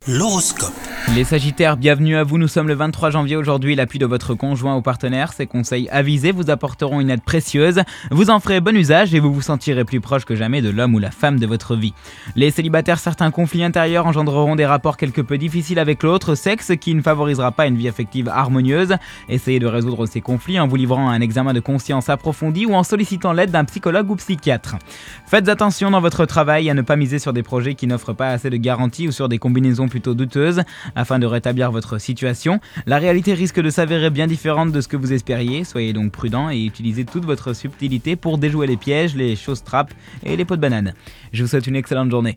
L'horoscope. Les Sagittaires, bienvenue à vous, nous sommes le 23 janvier aujourd'hui, l'appui de votre conjoint ou partenaire, ces conseils avisés vous apporteront une aide précieuse, vous en ferez bon usage et vous vous sentirez plus proche que jamais de l'homme ou la femme de votre vie. Les célibataires, certains conflits intérieurs engendreront des rapports quelque peu difficiles avec l'autre sexe qui ne favorisera pas une vie affective harmonieuse. Essayez de résoudre ces conflits en vous livrant à un examen de conscience approfondi ou en sollicitant l'aide d'un psychologue ou psychiatre. Faites attention dans votre travail à ne pas miser sur des projets qui n'offrent pas assez de garanties ou sur des combinaisons plutôt douteuses. Afin de rétablir votre situation, la réalité risque de s'avérer bien différente de ce que vous espériez. Soyez donc prudent et utilisez toute votre subtilité pour déjouer les pièges, les choses trappes et les pots de banane. Je vous souhaite une excellente journée.